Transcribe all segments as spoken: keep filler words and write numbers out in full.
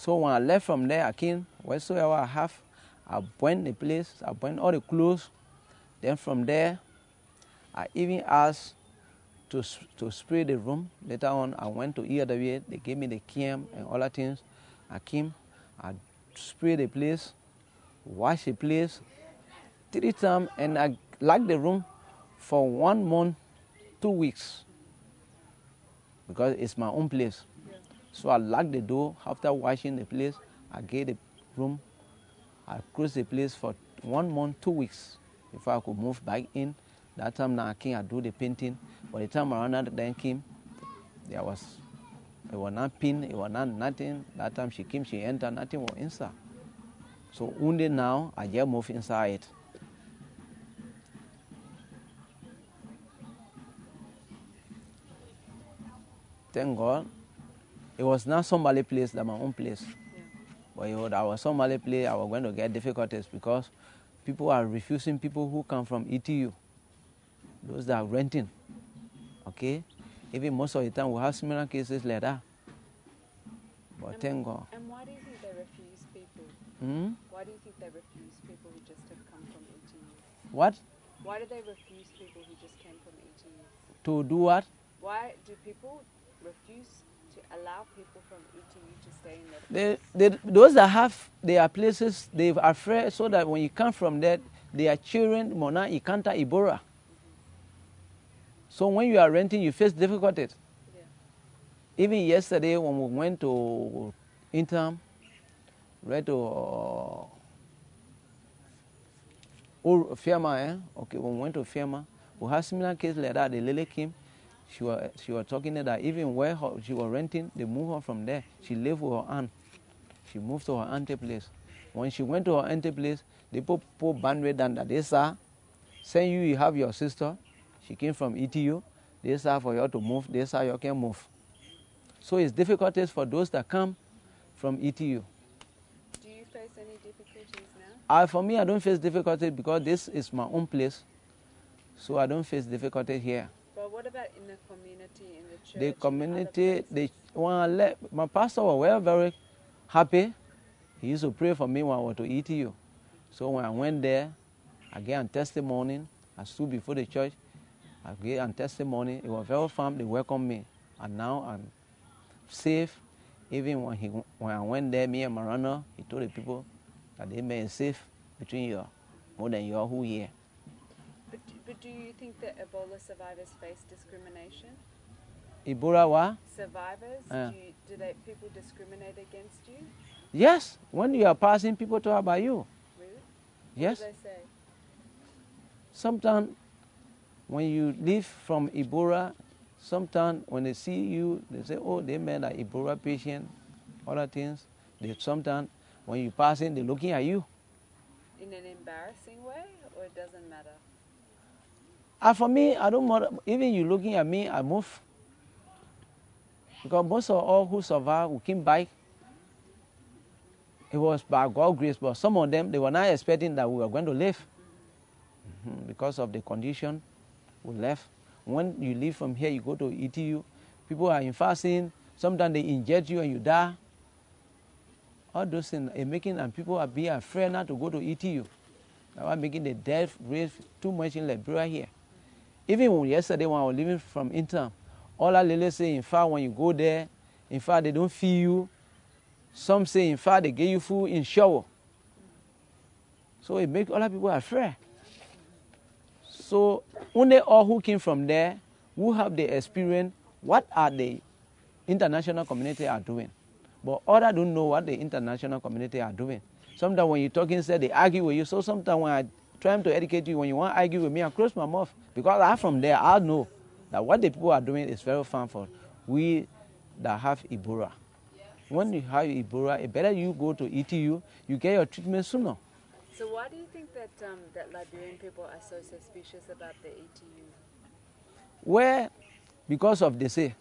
So when I left from there, I came, wheresoever I have, I went the place, I went all the clothes. Then from there, I even asked to to spray the room. Later on, I went to E R W A. They gave me the cam and all the things. I came, I sprayed the place, washed the place three times, and I locked the room for one month, two weeks, because it's my own place. Yeah. So I locked the door. After washing the place, I gave the room. I closed the place for one month, two weeks before I could move back in. That time now I came, I do the painting. By the time around then came, there was, it was not pin, it was not nothing. That time she came, she entered, nothing was inside. So only now, I just move inside it. Thank God, it was not somebody's place, than my own place. Yeah. But it was, I was somebody's place, I was going to get difficulties because people are refusing people who come from E T U. Those that are renting, okay? Even most of the time we have similar cases like that. But and, thank God. And why do you think they refuse people? Hmm? Why do you think they refuse people who just have come from E T U? What? Why do they refuse people who just came from E T U? To do what? Why do people refuse to allow people from E T U to stay in their place? They, they, those that have their places, they are afraid so that when you come from there, their children, Mona, Ikanta, Ibora. So when you are renting, you face difficulties. Yeah. Even yesterday when we went to Interim, right to uh, Fiamma, eh? Okay, when we went to Fiamma, we had similar case like that. The lady came, she was, she was talking that even where her, she was renting, they moved her from there. She lived with her aunt. She moved to her auntie's place. When she went to her auntie's place, they put, put bandwidth down that they saw, saying you, you have your sister. She came from E T U. They say for you to move. They say you can move. So it's difficulties for those that come from E T U. Do you face any difficulties now? Uh, for me, I don't face difficulties because this is my own place. So I don't face difficulties here. But what about in the community, in the church? The community, they, when I left, my pastor was very happy. He used to pray for me when I went to E T U. So when I went there, I gave a testimony. I stood before the church. I gave a testimony. It was very firm. They welcomed me. And now I'm safe. Even when, he, when I went there, me and Marana, he told the people that they made it safe between you, more than you all who here. But, but do you think that Ebola survivors face discrimination? Ebola what? Survivors? Uh. Do, you, do they, people discriminate against you? Yes. When you are passing, people talk about you. Really? Yes. What do they say? Sometimes when you leave from Ebola, sometimes when they see you, they say, oh, they met an Ebola patient, other things. They sometimes, when you pass in, they're looking at you. In an embarrassing way, or it doesn't matter? Uh, for me, I don't matter. Even you looking at me, I move. Because most of all who survived, who came back, it was by God's grace, but some of them, they were not expecting that we were going to live. Mm-hmm. Because of the condition, we left. When you leave from here, you go to E T U, people are in fasting, sometimes they inject you and you die. All those things are making, and people are being afraid not to go to E T U. Now I'm making the death rate too much in Liberia here. Even when yesterday when I was leaving from Interim, all our ladies say, in fact, when you go there, in fact, they don't feed you. Some say, in fact, they give you food in shower. So it makes other people afraid. So only all who came from there, who have the experience, what are the international community are doing. But others don't know what the international community are doing. Sometimes when you're talking, say they argue with you. So sometimes when I try to educate you, when you want to argue with me, I close my mouth. Because I'm from there, I know that what the people are doing is very fun for we that have Ebola. When you have Ebola, it better you go to E T U, you get your treatment sooner. So why do you think that um, that Liberian people are so suspicious about the E T U? Where, because of the say,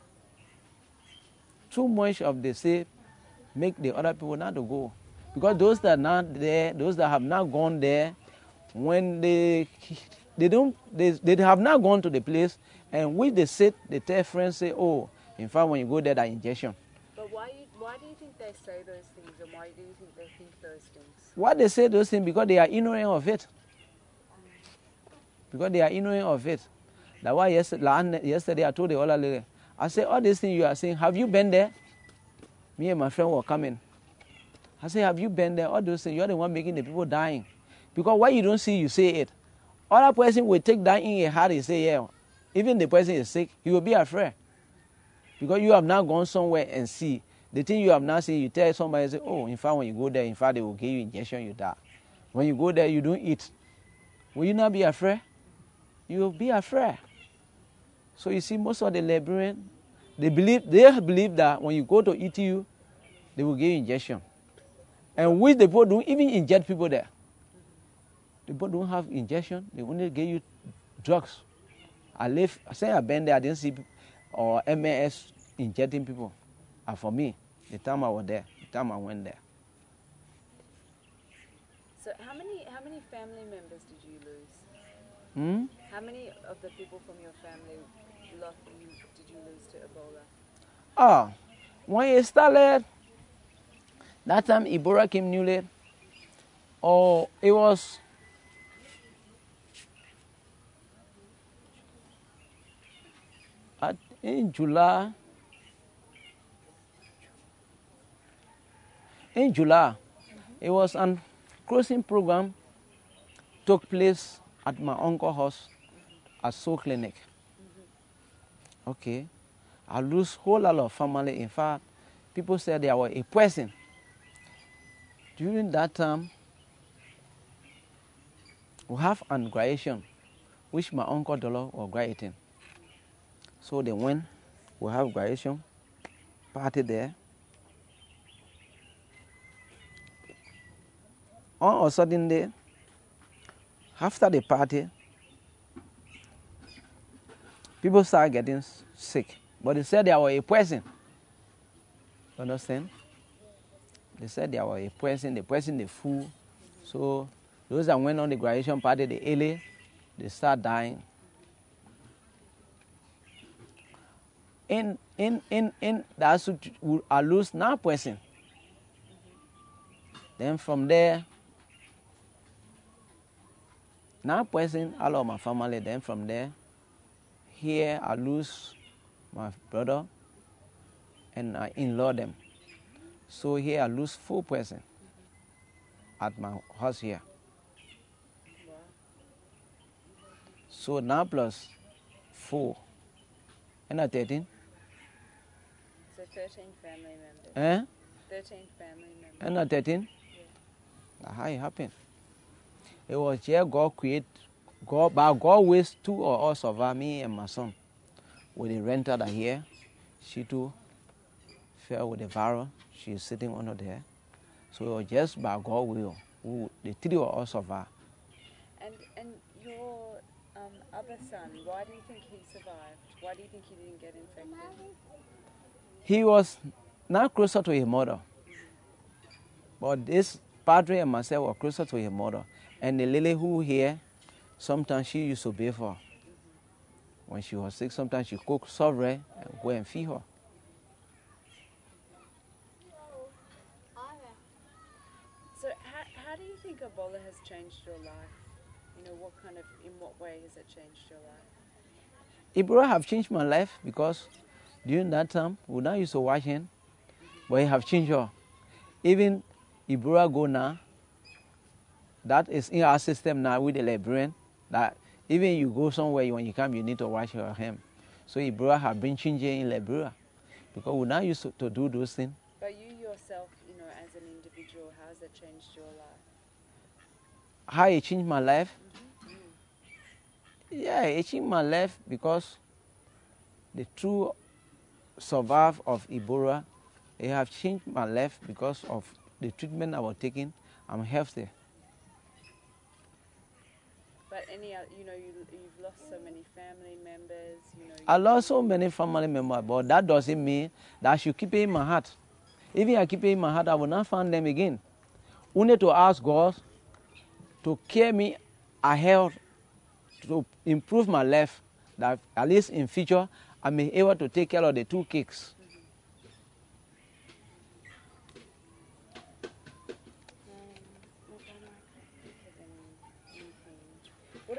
too much of the say make the other people not to go. Because those that are not there, those that have not gone there, when they they don't they, they have not gone to the place, and with the sit, they tell friends say, oh, in fact when you go there, that injection. But why you why do you think they say those things, and why do you think they think those things? Why they say those things? Because they are ignorant of it. Because they are ignorant of it. That's why yesterday, yesterday I told the other lady, I said, all these things you are saying, have you been there? Me and my friend were coming. I said, have you been there? All those things, you're the one making the people dying. Because what you don't see, you say it. Other person will take that in your heart and say, yeah, even the person is sick, he will be afraid. Because you have now gone somewhere and see. The thing you have now seen, you tell somebody, say, oh, in fact, when you go there, in fact, they will give you injection, you die. When you go there, you don't eat. Will you not be afraid? You will be afraid. So you see, most of the Liberians, they believe, they believe that when you go to E T U, they will give you injection. And which the people don't even inject people there. The people don't have injection, they only give you drugs. I live, I say I've been there, I didn't see or M A S injecting people. And for me, the time I was there, the time I went there. So how many how many family members did you lose? Hmm? How many of the people from your family lost you, did you lose to Ebola? Oh, when it started, that time Ebola came newly, oh, it was at, in July. In July, mm-hmm. It was a crossing program took place at my uncle's house mm-hmm. at Soul Clinic. Mm-hmm. Okay, I lose whole lot of family. In fact, people said there was a person. During that time, we have an graduation, which my uncle Dolo was graduating. So they went, we have graduation party there. On a sudden day, after the party, people started getting sick. But they said there was a person. You understand? They said there was a person, the person, the fool. So those that went on the graduation party, the early, they start dying. In in in in that I lose now person. Then from there, now person, all of my family. Then from there, here I lose my brother, and I in-law them. So here I lose four person at my house here. So now plus four, and I thirteen. So thirteen family members. Eh? Thirteen family members. And I thirteen. Yeah. How it happened? It was here God create, God, but God ways two of us survive, me and my son. With the renter that here, she too fell with the virus. She's sitting under there. So it was just by God's will, who, the three of us survived. And and your um, other son, why do you think he survived? Why do you think he didn't get infected? He was not closer to his mother. But this padre and myself were closer to his mother. And the lady who here, sometimes she used to bathe her. When she was sick, sometimes she cooked sovereign and go and feed her. So how, how do you think Ebola has changed your life? You know, what kind of, in what way has it changed your life? Ebola have changed my life because during that time, we not used to wash hands, but it have changed her. Even Ebola go now, that is in our system now with the Liberian, that even you go somewhere, when you come, you need to wash your hands. So Ebola have been changing in Liberia because we not used to, to do those things. But you yourself, you know, as an individual, how has it changed your life? How it changed my life? Mm-hmm. Yeah, it changed my life because the true survival of Ebola, it have changed my life because of the treatment I was taking. I'm healthy. But any, you know, you, you've lost so many family members, you know. I lost so many family members, but that doesn't mean that I should keep it in my heart. Even I keep it in my heart, I will not find them again. We need to ask God to care me ahead, to improve my life, that at least in future I may be able to take care of the two kids.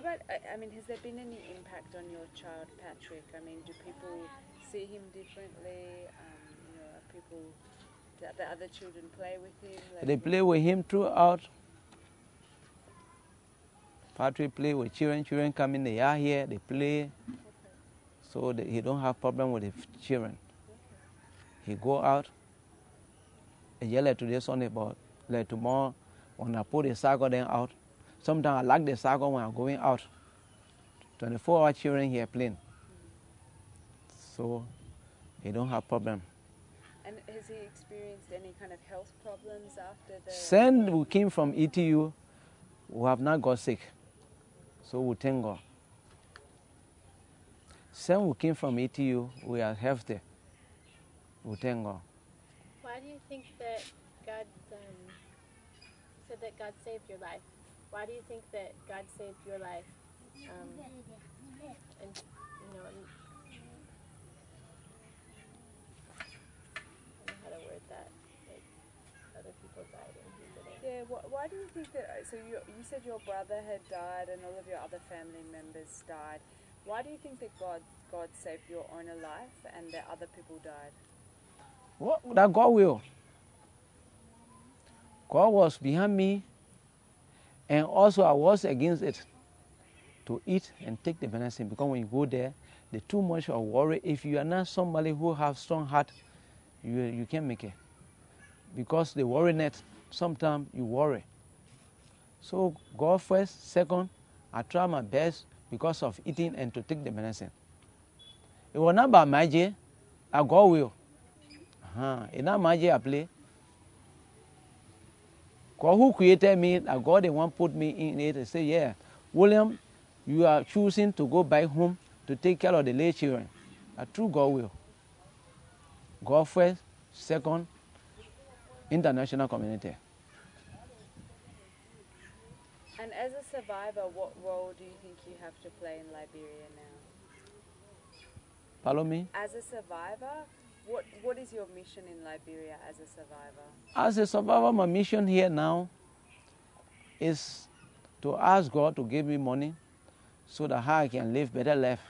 about, I I mean, has there been any impact on your child, Patrick? I mean, do people see him differently? Um, you know, are people, do the other children play with him? Like They play with him throughout. Patrick play with children. Children come in, they are here, they play. Okay. So that he don't have problem with the children. He go out. A year like today Sunday, but like tomorrow, when I put the sago then out, sometimes I like the sago when I'm going out. twenty-four hour children here playing. So he don't have problem. And has he experienced any kind of health problems after the... Since we came from E T U, we have not got sick. So we thank God. Since we came from E T U, we are healthy. We thank God. Why do you think that God um, said that God saved your life? Why do you think that God saved your life? Um, and you know, and, I don't know how to word that. Like other people died and he didn't. Yeah, wh- why do you think that, so you, you said your brother had died and all of your other family members died. Why do you think that God, God saved your own life and that other people died? What that God will. God was behind me, and also I was against it to eat and take the medicine, because when you go there, the too much of worry. If you are not somebody who have strong heart, you you can't make it, because the worry net, sometimes you worry. So God first, second, I try my best because of eating and to take the medicine. It was not by magic, I God will. Uh-huh. It's not magic I play. God who created me, that God the one put me in it and say, yeah, William, you are choosing to go back home to take care of the late children. A true God will. God first, second, international community. And as a survivor, what role do you think you have to play in Liberia now? Follow me? As a survivor, what what is your mission in Liberia as a survivor? As a survivor, my mission here now is to ask God to give me money so that I can live better life.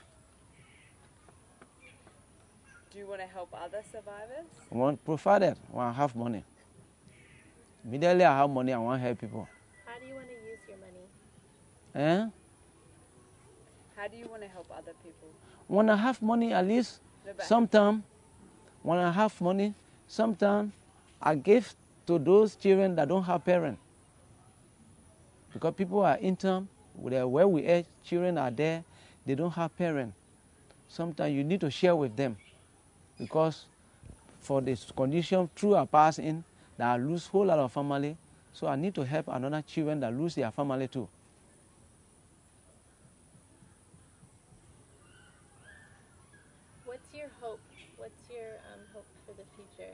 Do you want to help other survivors? I want provided when I have money. Immediately I have money, I want to help people. How do you want to use your money? Eh? How do you want to help other people? When I have money, at least No, but sometimes, when I have money, sometimes I give to those children that don't have parents. Because people are in town, where we are, children are there, they don't have parents. Sometimes you need to share with them. Because for this condition, through I pass in, that I lose whole lot of family, so I need to help another children that lose their family too. What's your hope? What's your um, hope for the future?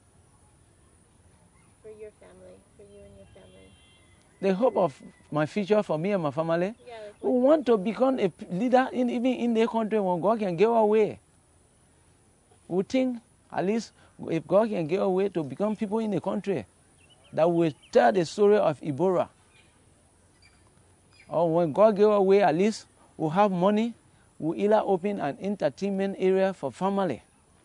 For your family, for you and your family? The hope of my future for me and my family, Yeah, like we what, want to become a leader in, even in the country when God can give away. We think, at least, if God can give away to become people in the country that will tell the story of Ebola. Or when God give away, at least we'll have money, we'll either open an entertainment area for family.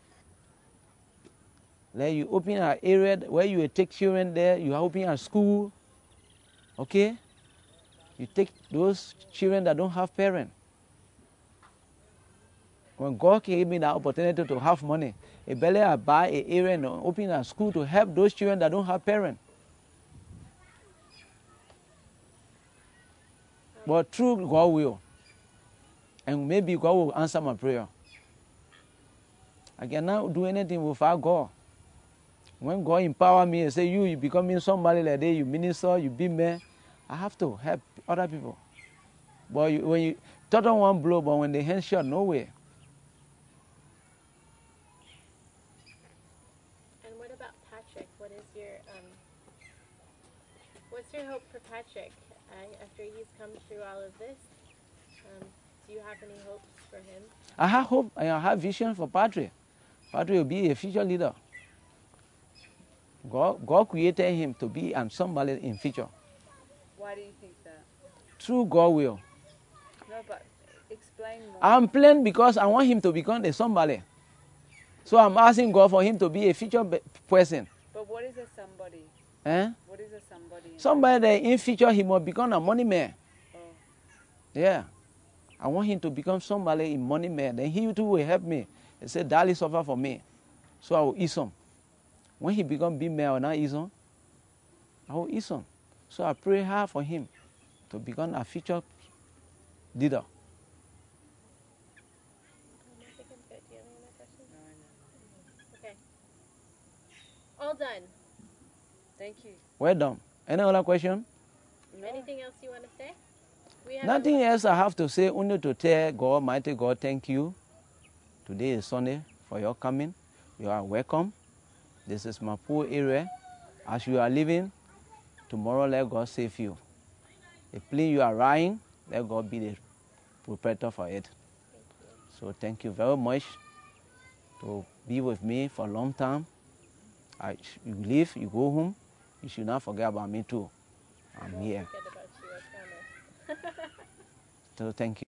Like you open an area where you will take children there, you open a school, okay? You take those children that don't have parents. When God gave me the opportunity to have money, I better I buy an area and open a school to help those children that don't have parents. But through God will. And maybe God will answer my prayer. I cannot do anything without God. When God empower me and say, you, you becoming somebody like that, you minister, you be man, I have to help other people. But you, when you touch on one blow, but when the hand shot, no way. and what about Patrick? What is your um, what's your hope for Patrick uh, after he's come through all of this? Um, do you have any hopes for him? I have hope and I have vision for Patrick. Patrick will be a future leader. God, God created him to be and somebody in future. why do you think that? Through God will. No, but explain more. I'm playing because I want him to become a somebody. So I'm asking God for him to be a future be- person. But what is a somebody? Eh? What is a somebody? in Somebody that in future he must become a money man. Oh. Yeah. I want him to become somebody in money man. Then he too will help me. He said, Daddy suffer for me. So I will eat some. When he become big man, I will not eat some. I will eat some. So I pray hard for him to become a future leader. Um, I think I'm good. Do you have any more questions? No, no. Okay. All done. Thank you. Well done. Any other question? No. Anything else you want to say? We have Nothing a, else I have to say, only to tell God, mighty God, thank you. Today is Sunday for your coming. You are welcome. This is my poor area. As you are living, tomorrow let God save you. The plane you are riding, let God be the protector for it. Thank you. So thank you very much to be with me for a long time. I, you leave, you go home, you should not forget about me too. I'm Won't here. forget about you, I promise. So thank you.